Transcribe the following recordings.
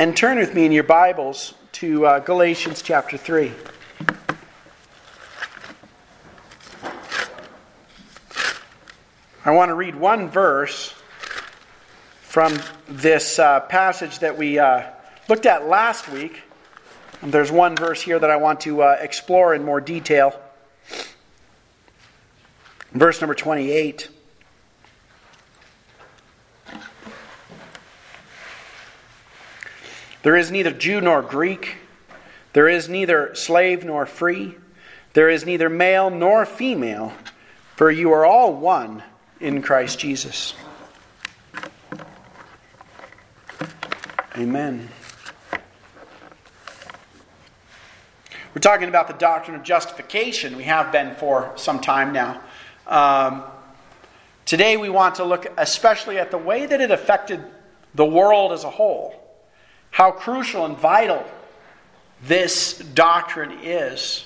And turn with me in your Bibles to Galatians chapter 3. I want to read one verse from this passage that we looked at last week. And there's one verse here that I want to explore in more detail. Verse number 28. There is neither Jew nor Greek. There is neither slave nor free. There is neither male nor female. For you are all one in Christ Jesus. Amen. We're talking about the doctrine of justification. We have been for some time now. Today we want to look especially at the way that it affected the world as a whole. How crucial and vital this doctrine is.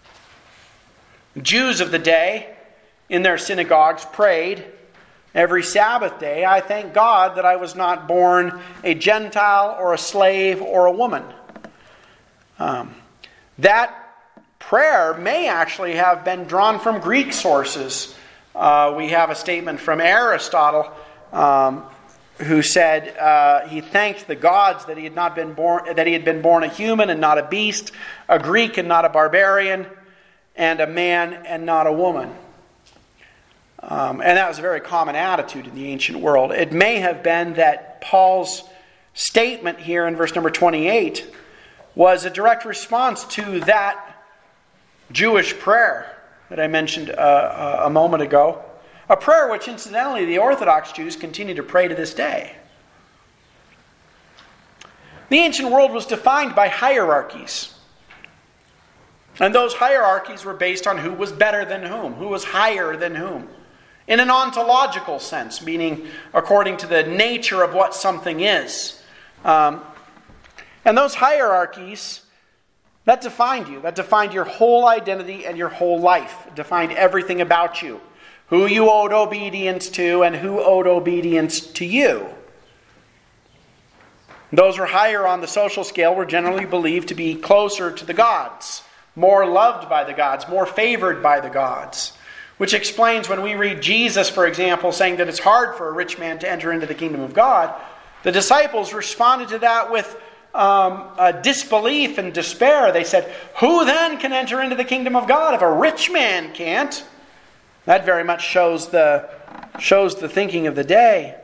Jews of the day, in their synagogues, prayed every Sabbath day, "I thank God that I was not born a Gentile or a slave or a woman." That prayer may actually have been drawn from Greek sources. We have a statement from Aristotle who said he thanked the gods that he had been born a human and not a beast, a Greek and not a barbarian, and a man and not a woman. And that was a very common attitude in the ancient world. It may have been that Paul's statement here in verse number 28 was a direct response to that Jewish prayer that I mentioned a moment ago. A prayer which, incidentally, the Orthodox Jews continue to pray to this day. The ancient world was defined by hierarchies. And those hierarchies were based on who was better than whom, who was higher than whom. In an ontological sense, meaning according to the nature of what something is. And those hierarchies, that defined you. That defined your whole identity and your whole life. It defined everything about you. Who you owed obedience to and who owed obedience to you. Those who are higher on the social scale were generally believed to be closer to the gods, more loved by the gods, more favored by the gods. Which explains when we read Jesus, for example, saying that it's hard for a rich man to enter into the kingdom of God, the disciples responded to that with disbelief and despair. They said, "Who then can enter into the kingdom of God if a rich man can't?" That very much shows the thinking of the day.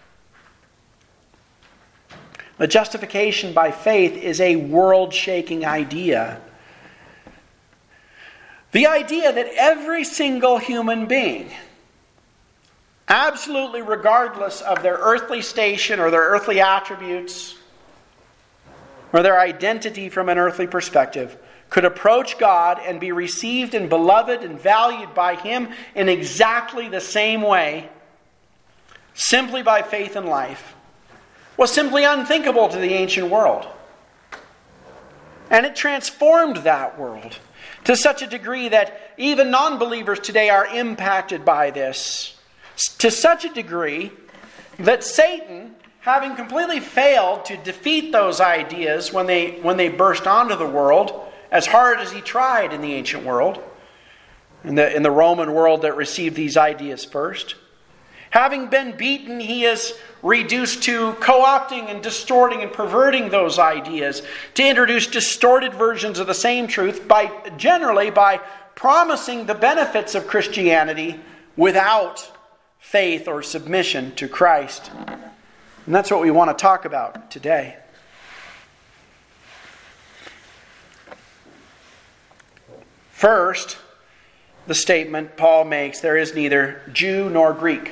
The justification by faith is a world-shaking idea. The idea that every single human being, absolutely regardless of their earthly station or their earthly attributes, or their identity from an earthly perspective, could approach God and be received and beloved and valued by Him in exactly the same way, simply by faith in life, was simply unthinkable to the ancient world. And it transformed that world to such a degree that even non-believers today are impacted by this. To such a degree that Satan, having completely failed to defeat those ideas when they burst onto the world, as hard as he tried in the ancient world, in the Roman world that received these ideas first. Having been beaten, he is reduced to co-opting and distorting and perverting those ideas to introduce distorted versions of the same truth generally by promising the benefits of Christianity without faith or submission to Christ. And that's what we want to talk about today. First, the statement Paul makes, there is neither Jew nor Greek.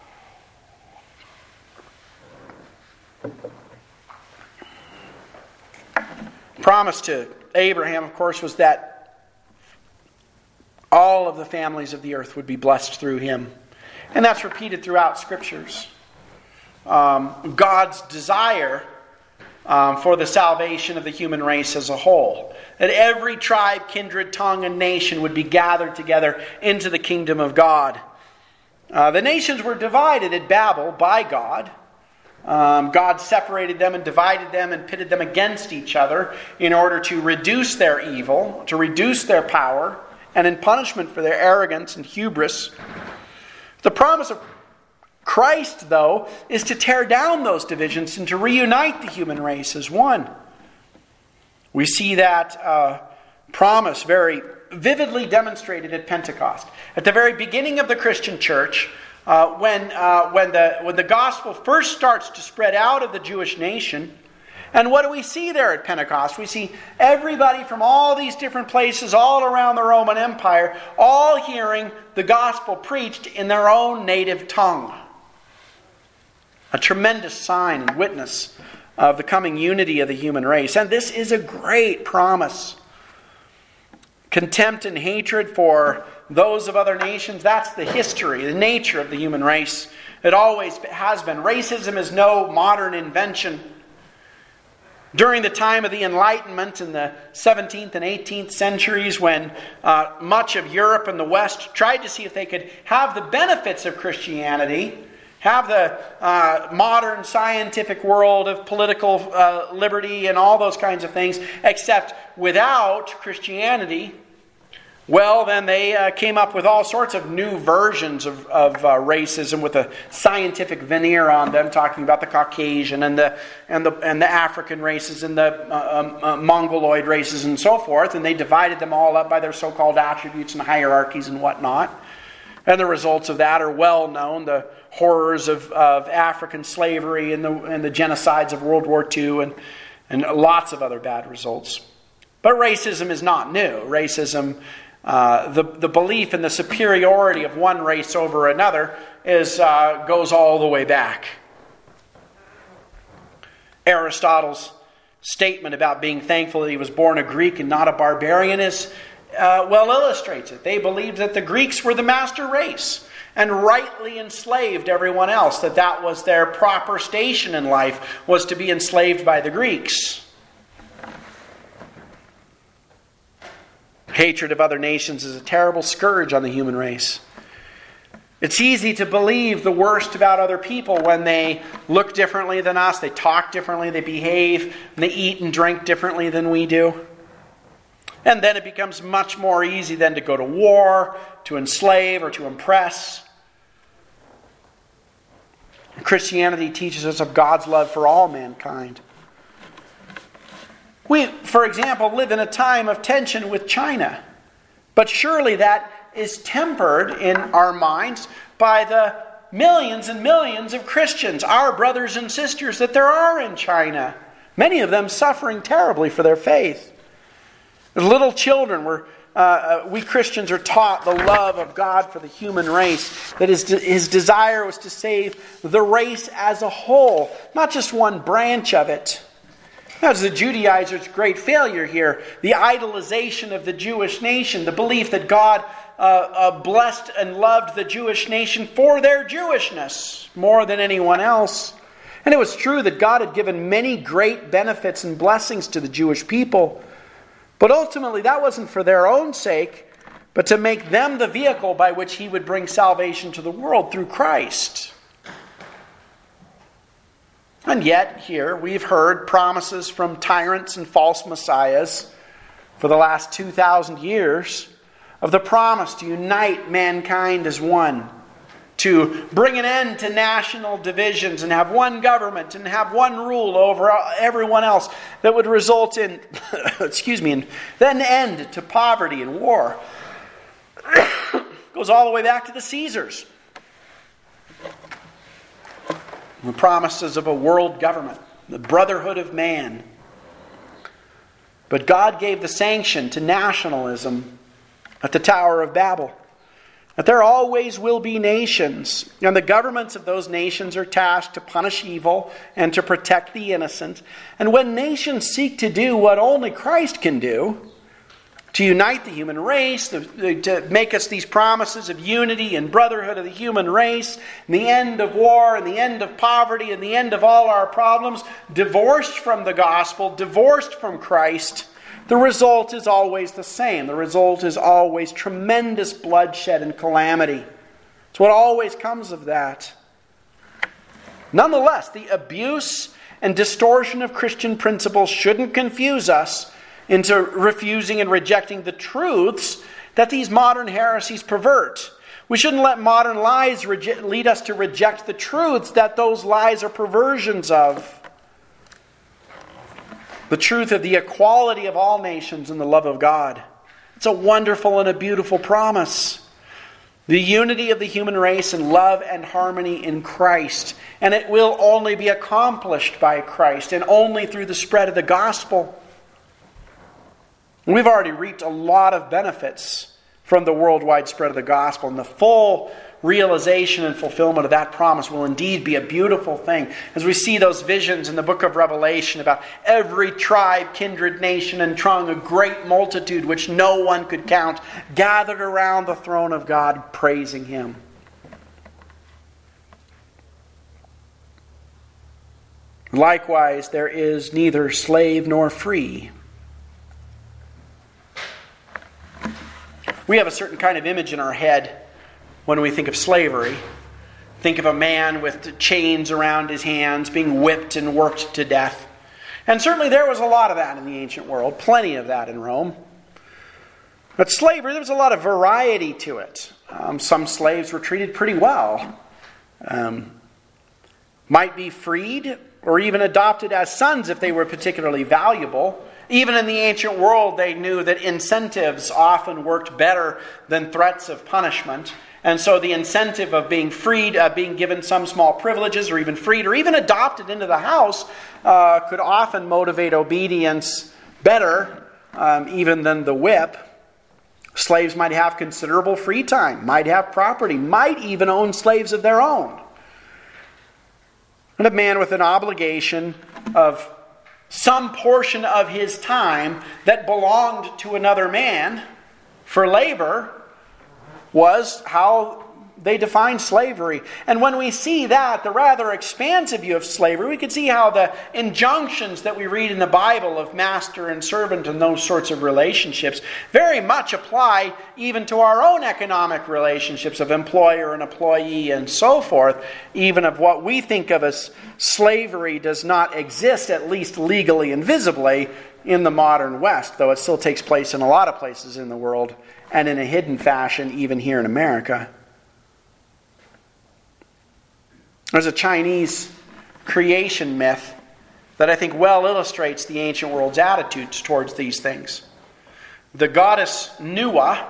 Promise to Abraham, of course, was that all of the families of the earth would be blessed through him. And that's repeated throughout Scriptures. God's desire for the salvation of the human race as a whole. That every tribe, kindred, tongue, and nation would be gathered together into the kingdom of God. The nations were divided at Babel by God. God separated them and divided them and pitted them against each other in order to reduce their evil, to reduce their power, and in punishment for their arrogance and hubris. The promise of Christ, though, is to tear down those divisions and to reunite the human race as one. We see that promise very vividly demonstrated at Pentecost. At the very beginning of the Christian church, when the gospel first starts to spread out of the Jewish nation, and what do we see there at Pentecost? We see everybody from all these different places all around the Roman Empire, all hearing the gospel preached in their own native tongue. A tremendous sign and witness of the coming unity of the human race. And this is a great promise. Contempt and hatred for those of other nations, that's the history, the nature of the human race. It always has been. Racism is no modern invention. During the time of the Enlightenment in the 17th and 18th centuries, when much of Europe and the West tried to see if they could have the benefits of Christianity, have the modern scientific world of political liberty and all those kinds of things, except without Christianity, well, then they came up with all sorts of new versions of racism with a scientific veneer on them, talking about the Caucasian and the African races and the Mongoloid races and so forth, and they divided them all up by their so-called attributes and hierarchies and whatnot. And the results of that are well known: the horrors of African slavery and the genocides of World War II and lots of other bad results. But racism is not new. Racism, the belief in the superiority of one race over another, goes all the way back. Aristotle's statement about being thankful that he was born a Greek and not a barbarian illustrates it. They believed that the Greeks were the master race and rightly enslaved everyone else, that was their proper station in life, was to be enslaved by the Greeks. Hatred of other nations is a terrible scourge on the human race. It's easy to believe the worst about other people when they look differently than us, they talk differently, they behave, and they eat and drink differently than we do. And then it becomes much more easy then to go to war, to enslave, or to impress. Christianity teaches us of God's love for all mankind. We, for example, live in a time of tension with China. But surely that is tempered in our minds by the millions and millions of Christians, our brothers and sisters, that there are in China. Many of them suffering terribly for their faith. As little children, we Christians are taught the love of God for the human race, that His desire was to save the race as a whole, not just one branch of it. That's the Judaizers' great failure here, the idolization of the Jewish nation, the belief that God blessed and loved the Jewish nation for their Jewishness more than anyone else. And it was true that God had given many great benefits and blessings to the Jewish people. But ultimately, that wasn't for their own sake, but to make them the vehicle by which He would bring salvation to the world through Christ. And yet, here, we've heard promises from tyrants and false messiahs for the last 2,000 years of the promise to unite mankind as one, to bring an end to national divisions and have one government and have one rule over everyone else that would result in, and then end to poverty and war. Goes all the way back to the Caesars. The promises of a world government, the brotherhood of man. But God gave the sanction to nationalism at the Tower of Babel. That there always will be nations, and the governments of those nations are tasked to punish evil and to protect the innocent. And when nations seek to do what only Christ can do, to unite the human race, to make us these promises of unity and brotherhood of the human race, and the end of war, and the end of poverty, and the end of all our problems, divorced from the gospel, divorced from Christ, the result is always the same. The result is always tremendous bloodshed and calamity. It's what always comes of that. Nonetheless, the abuse and distortion of Christian principles shouldn't confuse us into refusing and rejecting the truths that these modern heresies pervert. We shouldn't let modern lies lead us to reject the truths that those lies are perversions of. The truth of the equality of all nations in the love of God. It's a wonderful and a beautiful promise. The unity of the human race in love and harmony in Christ. And it will only be accomplished by Christ and only through the spread of the gospel. We've already reaped a lot of benefits from the worldwide spread of the gospel. And the full realization and fulfillment of that promise will indeed be a beautiful thing. As we see those visions in the book of Revelation about every tribe, kindred, nation, and tongue, a great multitude which no one could count, gathered around the throne of God, praising Him. Likewise, there is neither slave nor free. We have a certain kind of image in our head when we think of slavery. Think of a man with chains around his hands being whipped and worked to death. And certainly there was a lot of that in the ancient world. Plenty of that in Rome. But slavery, there was a lot of variety to it. Some slaves were treated pretty well. Might be freed or even adopted as sons if they were particularly valuable. Even in the ancient world, they knew that incentives often worked better than threats of punishment. And so the incentive of being freed, being given some small privileges, or even freed, or even adopted into the house, could often motivate obedience better, even than the whip. Slaves might have considerable free time, might have property, might even own slaves of their own. And a man with an obligation of some portion of his time that belonged to another man for labor was how they defined slavery. And when we see that, the rather expansive view of slavery, we can see how the injunctions that we read in the Bible of master and servant and those sorts of relationships very much apply even to our own economic relationships of employer and employee and so forth. Even of what we think of as slavery does not exist, at least legally and visibly, in the modern West, though it still takes place in a lot of places in the world and in a hidden fashion even here in America. There's a Chinese creation myth that I think well illustrates the ancient world's attitudes towards these things. The goddess Nuwa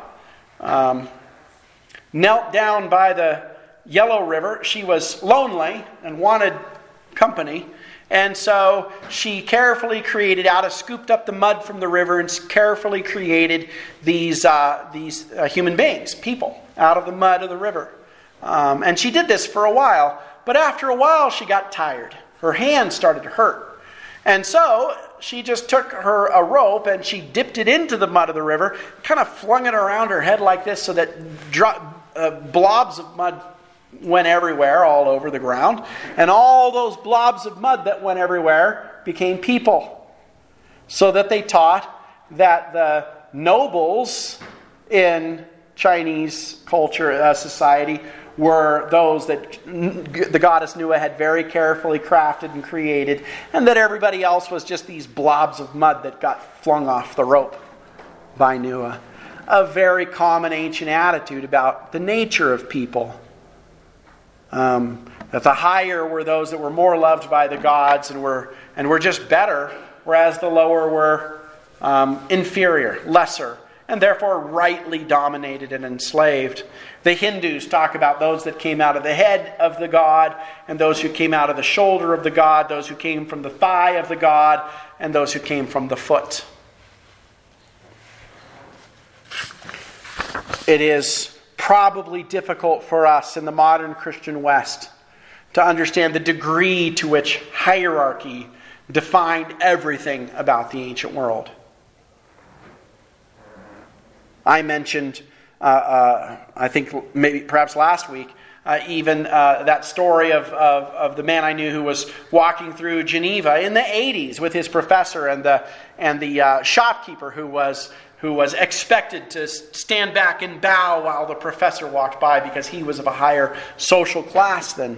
knelt down by the Yellow River. She was lonely and wanted company. And so she carefully created, scooped up the mud from the river and carefully created these human beings, people, out of the mud of the river. And she did this for a while. But after a while, she got tired. Her hands started to hurt. And so she just took a rope and she dipped it into the mud of the river, kind of flung it around her head like this so that blobs of mud went everywhere, all over the ground. And all those blobs of mud that went everywhere became people. So that they taught that the nobles in Chinese culture, society, were those that the goddess Nuwa had very carefully crafted and created, and that everybody else was just these blobs of mud that got flung off the rope by Nuwa. A very common ancient attitude about the nature of people. That the higher were those that were more loved by the gods and were just better, whereas the lower were inferior, lesser, and therefore rightly dominated and enslaved. The Hindus talk about those that came out of the head of the god, and those who came out of the shoulder of the god, those who came from the thigh of the god, and those who came from the foot. It is probably difficult for us in the modern Christian West to understand the degree to which hierarchy defined everything about the ancient world. I mentioned, I think perhaps last week, even that story of the man I knew who was walking through Geneva in the 80s with his professor and the shopkeeper who was expected to stand back and bow while the professor walked by because he was of a higher social class than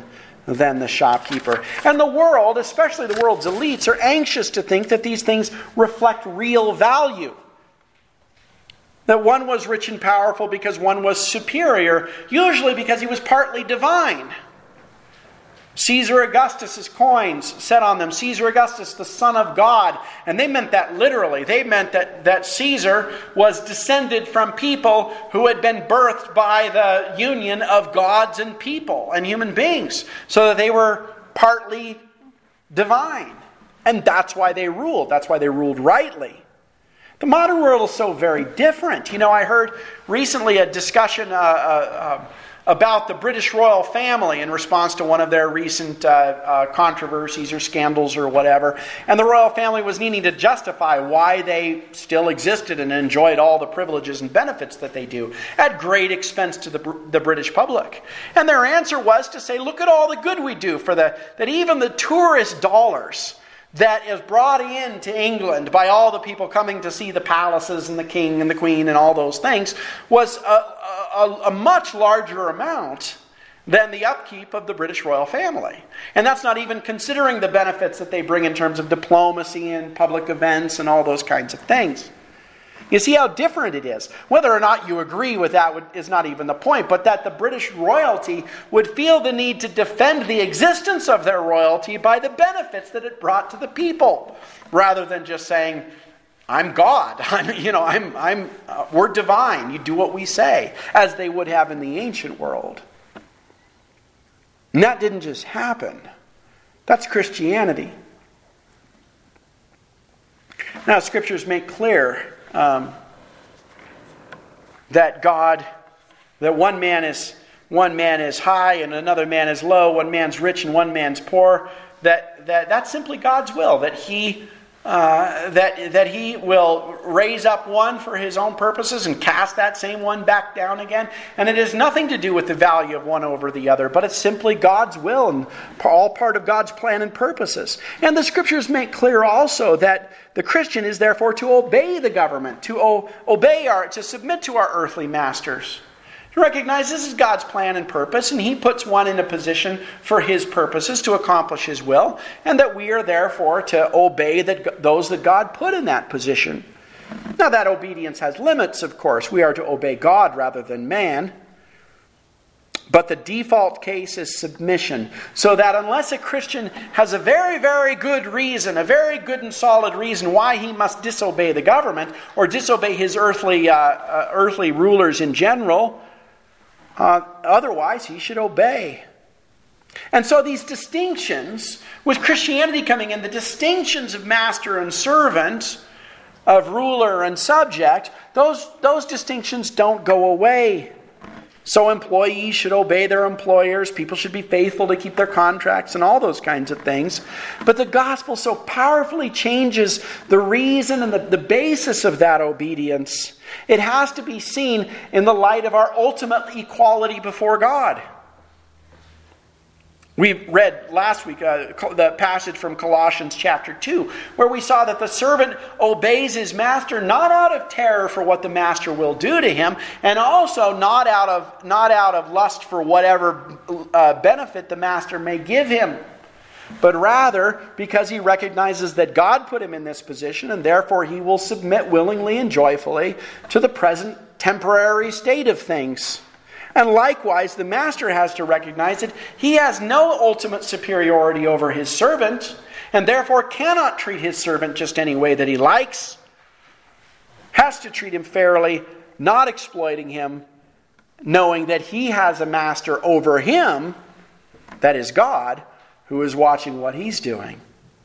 than the shopkeeper. And the world, especially the world's elites, are anxious to think that these things reflect real value. That one was rich and powerful because one was superior, usually because he was partly divine. Caesar Augustus' coins said on them, Caesar Augustus, the Son of God. And they meant that literally. They meant that Caesar was descended from people who had been birthed by the union of gods and people and human beings. So that they were partly divine. And that's why they ruled. That's why they ruled rightly. The modern world is so very different. I heard recently a discussion about the British royal family in response to one of their recent controversies or scandals or whatever. And the royal family was needing to justify why they still existed and enjoyed all the privileges and benefits that they do at great expense to the British public. And their answer was to say, look at all the good we do for that even the tourist dollars that is brought in to England by all the people coming to see the palaces and the king and the queen and all those things was a much larger amount than the upkeep of the British royal family. And that's not even considering the benefits that they bring in terms of diplomacy and public events and all those kinds of things. You see how different it is. Whether or not you agree with that is not even the point, but that the British royalty would feel the need to defend the existence of their royalty by the benefits that it brought to the people, rather than just saying, I'm God, we're divine, you do what we say, as they would have in the ancient world. And that didn't just happen. That's Christianity. Now, scriptures make clear that one man is high and another man is low, one man's rich and one man's poor. That's simply God's will. That He will raise up one for His own purposes and cast that same one back down again. And it has nothing to do with the value of one over the other, but it's simply God's will and all part of God's plan and purposes. And the scriptures make clear also that the Christian is therefore to obey the government, to submit to our earthly masters. To recognize this is God's plan and purpose, and He puts one in a position for His purposes to accomplish His will, and that we are therefore to obey those that God put in that position. Now that obedience has limits, of course. We are to obey God rather than man. But the default case is submission. So that unless a Christian has a very, very good reason, a very good and solid reason why he must disobey the government, or disobey his earthly rulers in general, otherwise he should obey. And so these distinctions, with Christianity coming in, the distinctions of master and servant, of ruler and subject, those distinctions don't go away. So employees should obey their employers. People should be faithful to keep their contracts and all those kinds of things. But the gospel so powerfully changes the reason and the basis of that obedience. It has to be seen in the light of our ultimate equality before God. We read last week the passage from Colossians chapter 2, where we saw that the servant obeys his master not out of terror for what the master will do to him, and also not out of lust for whatever benefit the master may give him, but rather because he recognizes that God put him in this position, and therefore he will submit willingly and joyfully to the present temporary state of things. And likewise, the master has to recognize that he has no ultimate superiority over his servant, and therefore cannot treat his servant just any way that he likes. Has to treat him fairly, not exploiting him, knowing that he has a master over him, that is God, who is watching what he's doing.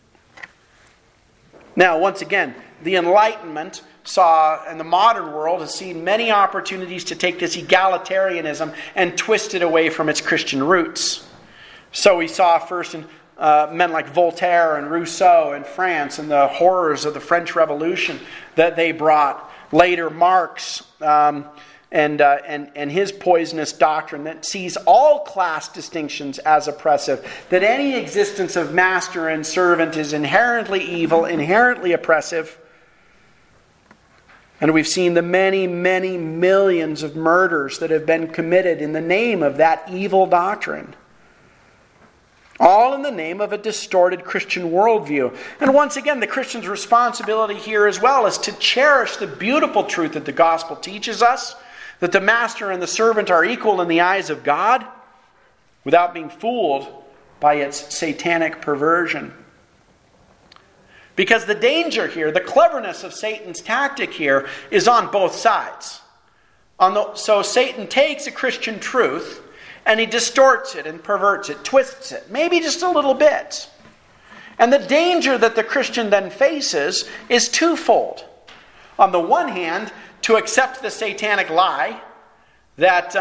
Now, once again, the Enlightenment and the modern world has seen many opportunities to take this egalitarianism and twist it away from its Christian roots. So we saw first in men like Voltaire and Rousseau in France and the horrors of the French Revolution that they brought. Later, Marx and his poisonous doctrine that sees all class distinctions as oppressive, that any existence of master and servant is inherently evil, inherently oppressive. And we've seen the many, many millions of murders that have been committed in the name of that evil doctrine. All in the name of a distorted Christian worldview. And once again, the Christian's responsibility here as well is to cherish the beautiful truth that the gospel teaches us, that the master and the servant are equal in the eyes of God, without being fooled by its satanic perversion. Because the danger here, the cleverness of Satan's tactic here, is on both sides. So Satan takes a Christian truth and he distorts it and perverts it, twists it, maybe just a little bit. And the danger that the Christian then faces is twofold. On the one hand, to accept the satanic lie that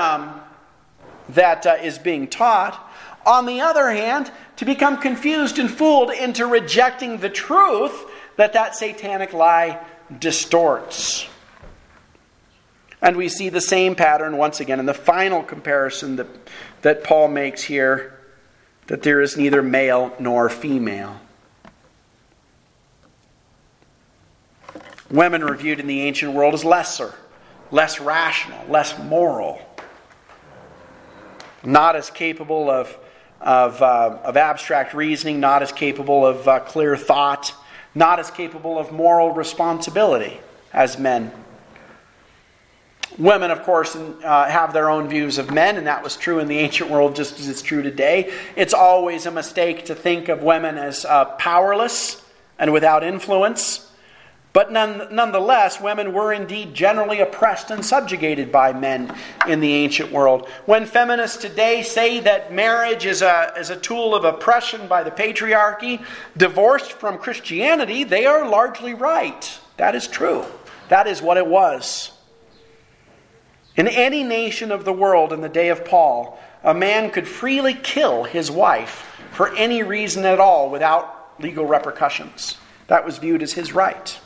is being taught. On the other hand, to become confused and fooled into rejecting the truth that satanic lie distorts. And we see the same pattern once again in the final comparison that Paul makes here, that there is neither male nor female. Women were viewed in the ancient world as lesser, less rational, less moral, not as capable of abstract reasoning, not as capable of clear thought, not as capable of moral responsibility as men. Women, of course, have their own views of men, and that was true in the ancient world just as it's true today. It's always a mistake to think of women as powerless and without influence. But nonetheless, women were indeed generally oppressed and subjugated by men in the ancient world. When feminists today say that marriage is a tool of oppression by the patriarchy, divorced from Christianity, they are largely right. That is true. That is what it was. In any nation of the world in the day of Paul, a man could freely kill his wife for any reason at all without legal repercussions. That was viewed as his right.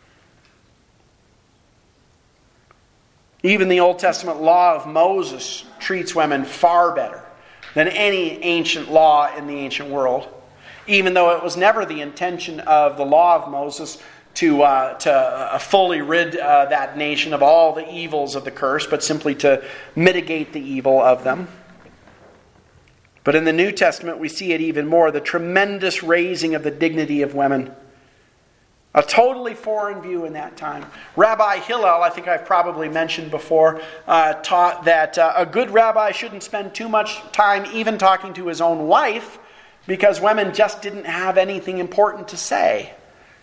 Even the Old Testament law of Moses treats women far better than any ancient law in the ancient world, even though it was never the intention of the law of Moses to fully rid that nation of all the evils of the curse, but simply to mitigate the evil of them. But in the New Testament, we see it even more, the tremendous raising of the dignity of women. A totally foreign view in that time. Rabbi Hillel, I think I've probably mentioned before, taught that a good rabbi shouldn't spend too much time even talking to his own wife because women just didn't have anything important to say.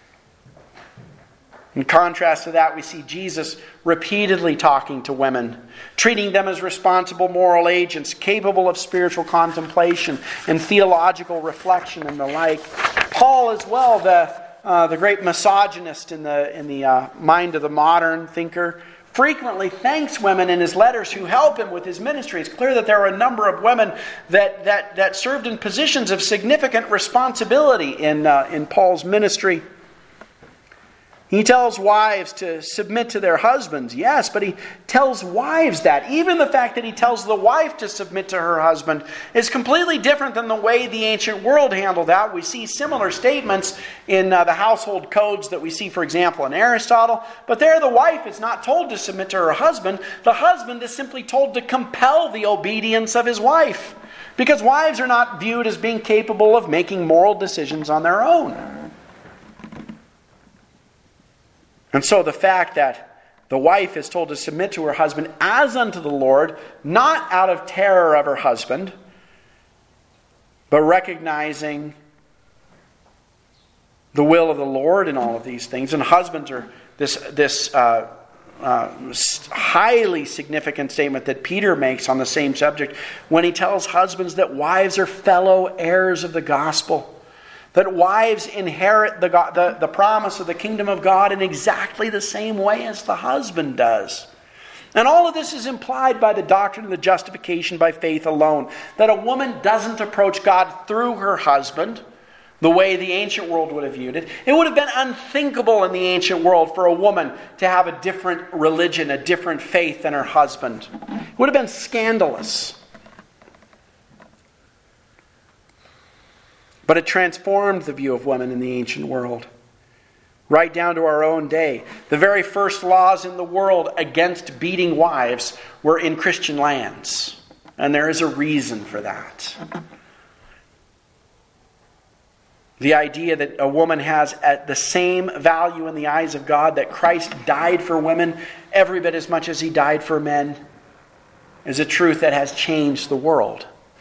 In contrast to that, we see Jesus repeatedly talking to women, treating them as responsible moral agents, capable of spiritual contemplation and theological reflection and the like. Paul as well, the great misogynist in the mind of the modern thinker, frequently thanks women in his letters who help him with his ministry. It's clear that there are a number of women that served in positions of significant responsibility in Paul's ministry. He tells wives to submit to their husbands, yes, but he tells wives that. Even the fact that he tells the wife to submit to her husband is completely different than the way the ancient world handled that. We see similar statements in the household codes that we see, for example, in Aristotle. But there the wife is not told to submit to her husband. The husband is simply told to compel the obedience of his wife. Because wives are not viewed as being capable of making moral decisions on their own. And so the fact that the wife is told to submit to her husband as unto the Lord, not out of terror of her husband, but recognizing the will of the Lord in all of these things. And husbands are this highly significant statement that Peter makes on the same subject when he tells husbands that wives are fellow heirs of the gospel. That wives inherit the promise of the kingdom of God in exactly the same way as the husband does. And all of this is implied by the doctrine of the justification by faith alone. That a woman doesn't approach God through her husband, the way the ancient world would have viewed it. It would have been unthinkable in the ancient world for a woman to have a different religion, a different faith than her husband. It would have been scandalous. But it transformed the view of women in the ancient world. Right down to our own day. The very first laws in the world against beating wives were in Christian lands. And there is a reason for that. The idea that a woman has the same value in the eyes of God, that Christ died for women every bit as much as he died for men, is a truth that has changed the world.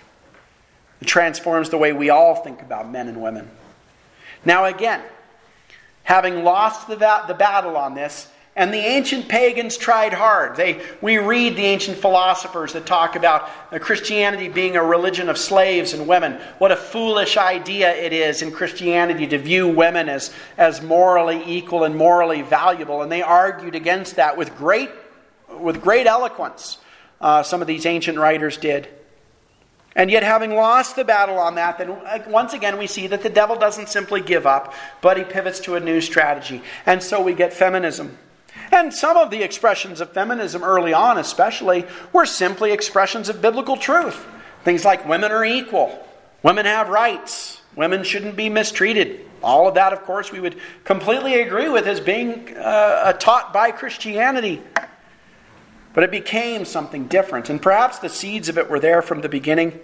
It transforms the way we all think about men and women. Now again, having lost the battle on this, and the ancient pagans tried hard. We read the ancient philosophers that talk about Christianity being a religion of slaves and women. What a foolish idea it is in Christianity to view women as morally equal and morally valuable. And they argued against that with great eloquence. Some of these ancient writers did. And yet, having lost the battle on that, then once again we see that the devil doesn't simply give up, but he pivots to a new strategy. And so we get feminism. And some of the expressions of feminism early on especially were simply expressions of biblical truth. Things like women are equal, women have rights, women shouldn't be mistreated. All of that, of course, we would completely agree with as being taught by Christianity. But it became something different, and perhaps the seeds of it were there from the beginning.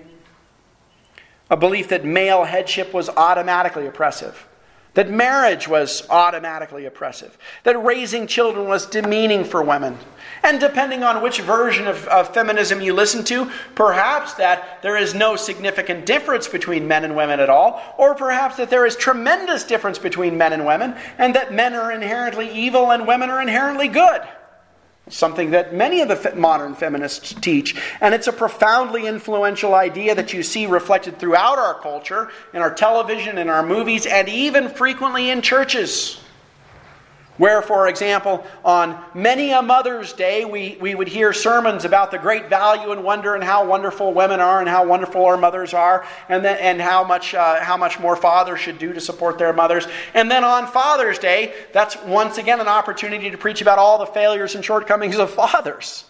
A belief that male headship was automatically oppressive. That marriage was automatically oppressive. That raising children was demeaning for women. And depending on which version of feminism you listen to, perhaps that there is no significant difference between men and women at all, or perhaps that there is tremendous difference between men and women, and that men are inherently evil and women are inherently good. Something that many of the modern feminists teach. And it's a profoundly influential idea that you see reflected throughout our culture, in our television, in our movies, and even frequently in churches. Where, for example, on many a Mother's Day, we would hear sermons about the great value and wonder and how wonderful women are and how wonderful our mothers are, and how much more fathers should do to support their mothers. And then on Father's Day, that's once again an opportunity to preach about all the failures and shortcomings of fathers.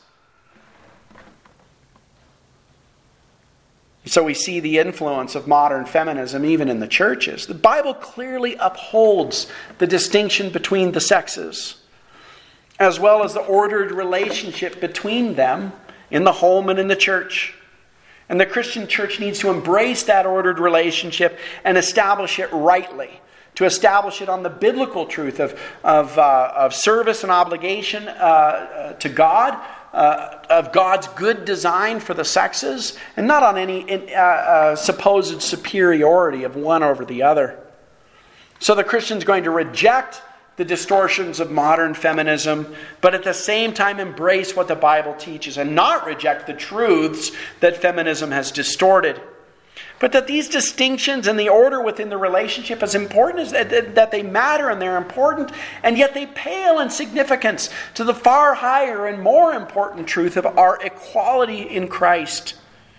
So we see the influence of modern feminism even in the churches. The Bible clearly upholds the distinction between the sexes, as well as the ordered relationship between them in the home and in the church. And the Christian church needs to embrace that ordered relationship and establish it rightly, to establish it on the biblical truth of service and obligation to God, of God's good design for the sexes, and not on any supposed superiority of one over the other. So the Christian's going to reject the distortions of modern feminism, but at the same time embrace what the Bible teaches and not reject the truths that feminism has distorted. But that these distinctions and the order within the relationship, as important as that they matter and they're important, and yet they pale in significance to the far higher and more important truth of our equality in Christ.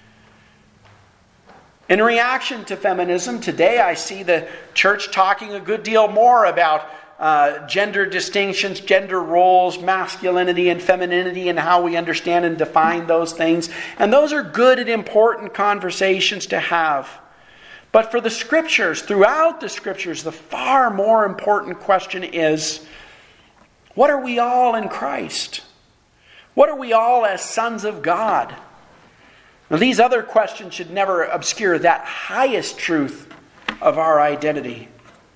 In reaction to feminism, today I see the church talking a good deal more about gender distinctions, gender roles, masculinity and femininity, and how we understand and define those things. And those are good and important conversations to have. But for the Scriptures, throughout the Scriptures, the far more important question is, what are we all in Christ? What are we all as sons of God? Now, these other questions should never obscure that highest truth of our identity.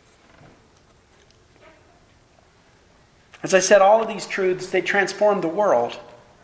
As I said, all of these truths, they transform the world.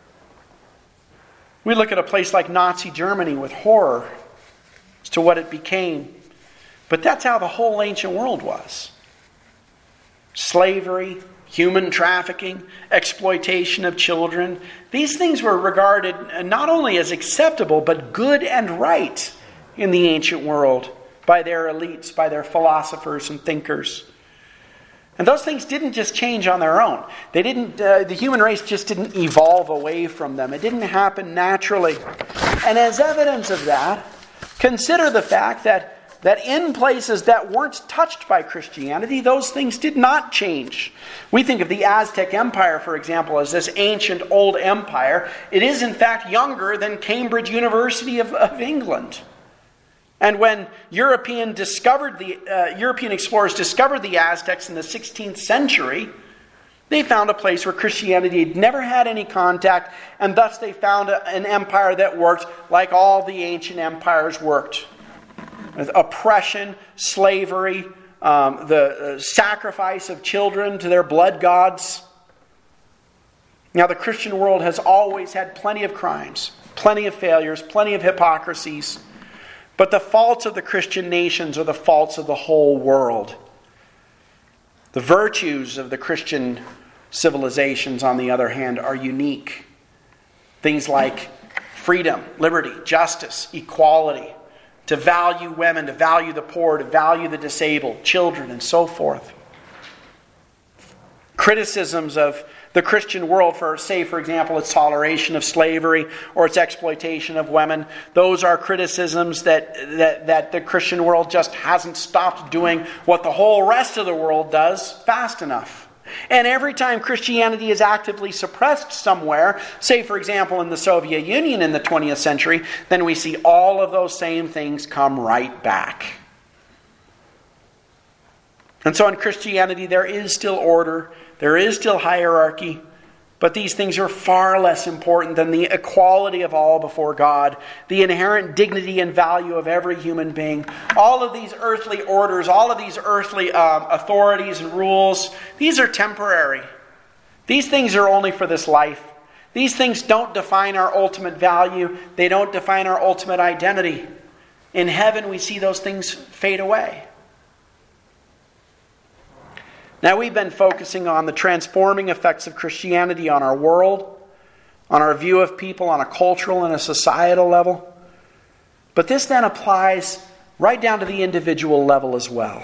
We look at a place like Nazi Germany with horror as to what it became. But that's how the whole ancient world was. Slavery, human trafficking, exploitation of children. These things were regarded not only as acceptable, but good and right in the ancient world by their elites, by their philosophers and thinkers. And those things didn't just change on their own. They didn't. The human race just didn't evolve away from them. It didn't happen naturally. And as evidence of that, consider the fact that in places that weren't touched by Christianity, those things did not change. We think of the Aztec Empire, for example, as this ancient old empire. It is, in fact, younger than Cambridge University of England. And when European explorers discovered the Aztecs in the 16th century, they found a place where Christianity had never had any contact, and thus they found an empire that worked like all the ancient empires worked. oppression, slavery, the sacrifice of children to their blood gods. Now, the Christian world has always had plenty of crimes, plenty of failures, plenty of hypocrisies. But the faults of the Christian nations are the faults of the whole world. The virtues of the Christian civilizations, on the other hand, are unique. Things like freedom, liberty, justice, equality, to value women, to value the poor, to value the disabled, children, and so forth. Criticisms of the Christian world for, say, for example, its toleration of slavery or its exploitation of women, those are criticisms that the Christian world just hasn't stopped doing what the whole rest of the world does fast enough. And every time Christianity is actively suppressed somewhere, say, for example, in the Soviet Union in the 20th century, then we see all of those same things come right back. And so in Christianity, there is still order, there is still hierarchy, but these things are far less important than the equality of all before God, the inherent dignity and value of every human being. All of these earthly orders, all of these earthly authorities and rules, these are temporary. These things are only for this life. These things don't define our ultimate value. They don't define our ultimate identity. In heaven, we see those things fade away. Now, we've been focusing on the transforming effects of Christianity on our world, on our view of people, on a cultural and a societal level. But this then applies right down to the individual level as well.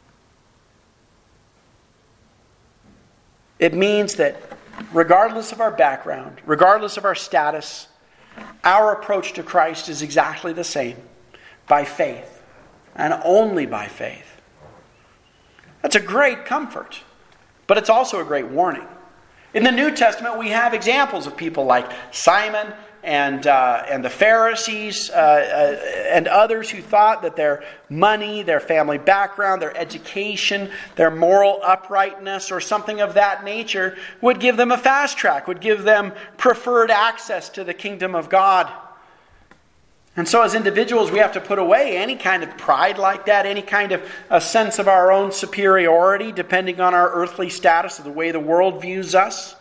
It means that regardless of our background, regardless of our status, our approach to Christ is exactly the same, by faith, and only by faith. That's a great comfort, but it's also a great warning. In the New Testament, we have examples of people like Simon and the Pharisees and others who thought that their money, their family background, their education, their moral uprightness, or something of that nature would give them a fast track, would give them preferred access to the kingdom of God. And so as individuals, we have to put away any kind of pride like that, any kind of a sense of our own superiority, depending on our earthly status or the way the world views us.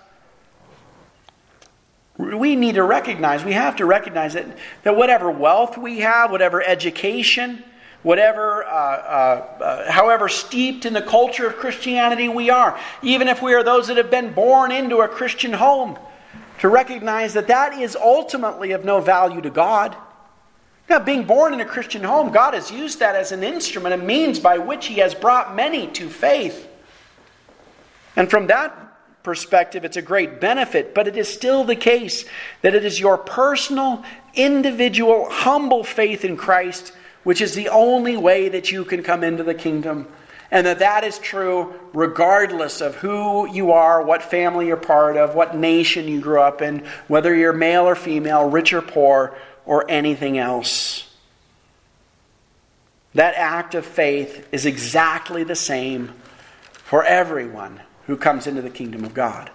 We need to recognize, we have to recognize that whatever wealth we have, whatever education, whatever, however steeped in the culture of Christianity we are, even if we are those that have been born into a Christian home, to recognize that that is ultimately of no value to God. Now, being born in a Christian home, God has used that as an instrument, a means by which He has brought many to faith. And from that perspective, it's a great benefit, but it is still the case that it is your personal, individual, humble faith in Christ which is the only way that you can come into the kingdom. And that is true regardless of who you are, what family you're part of, what nation you grew up in, whether you're male or female, rich or poor, or anything else. That act of faith is exactly the same for everyone who comes into the kingdom of God.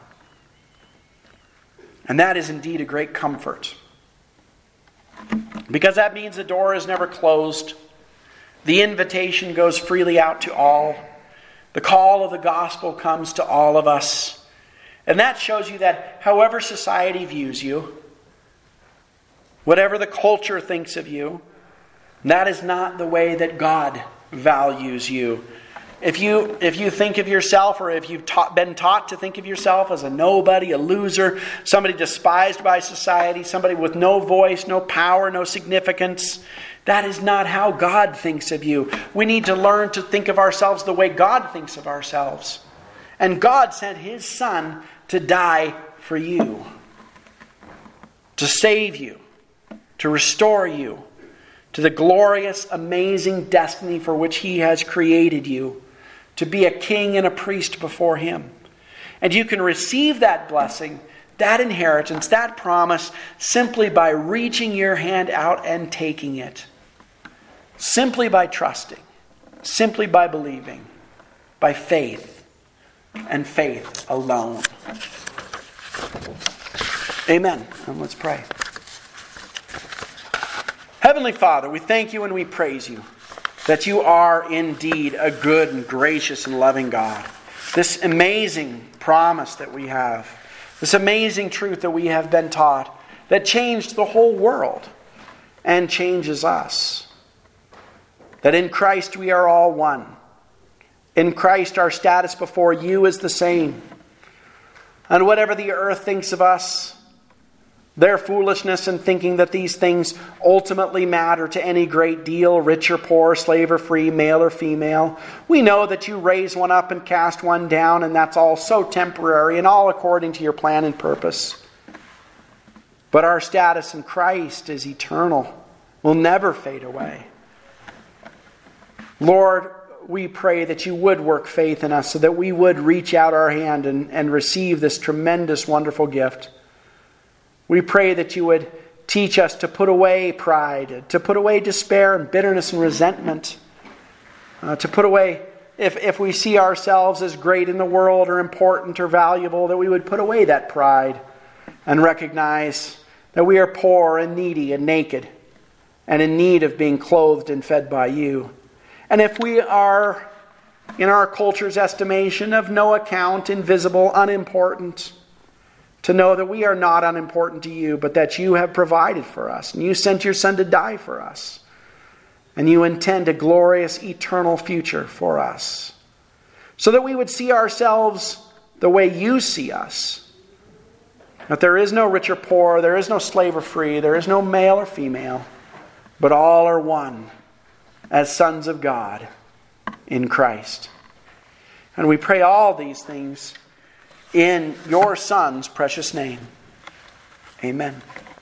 And that is indeed a great comfort. Because that means the door is never closed. The invitation goes freely out to all. The call of the gospel comes to all of us. And that shows you that however society views you, whatever the culture thinks of you, that is not the way that God values you. If you think of yourself, or if you've been taught to think of yourself as a nobody, a loser, somebody despised by society, somebody with no voice, no power, no significance, that is not how God thinks of you. We need to learn to think of ourselves the way God thinks of ourselves. And God sent His Son to die for you, to save you, to restore you to the glorious, amazing destiny for which He has created you, to be a king and a priest before Him. And you can receive that blessing, that inheritance, that promise, simply by reaching your hand out and taking it. Simply by trusting. Simply by believing. By faith. And faith alone. Amen. And let's pray. Heavenly Father, we thank You and we praise You that you are indeed a good and gracious and loving God. This amazing promise that we have, this amazing truth that we have been taught, that changed the whole world and changes us. That in Christ we are all one. In Christ our status before you is the same. And whatever the earth thinks of us, their foolishness in thinking that these things ultimately matter to any great deal, rich or poor, slave or free, male or female. We know that you raise one up and cast one down, and that's all so temporary and all according to your plan and purpose. But our status in Christ is eternal, will never fade away. Lord, we pray that you would work faith in us so that we would reach out our hand and receive this tremendous, wonderful gift. We pray that you would teach us to put away pride, to put away despair and bitterness and resentment, to put away, if we see ourselves as great in the world or important or valuable, that we would put away that pride and recognize that we are poor and needy and naked and in need of being clothed and fed by you. And if we are, in our culture's estimation, of no account, invisible, unimportant, to know that we are not unimportant to you, but that you have provided for us, and you sent your Son to die for us, and you intend a glorious, eternal future for us, so that we would see ourselves the way you see us, that there is no rich or poor, there is no slave or free, there is no male or female, but all are one as sons of God in Christ. And we pray all these things in your Son's precious name. Amen.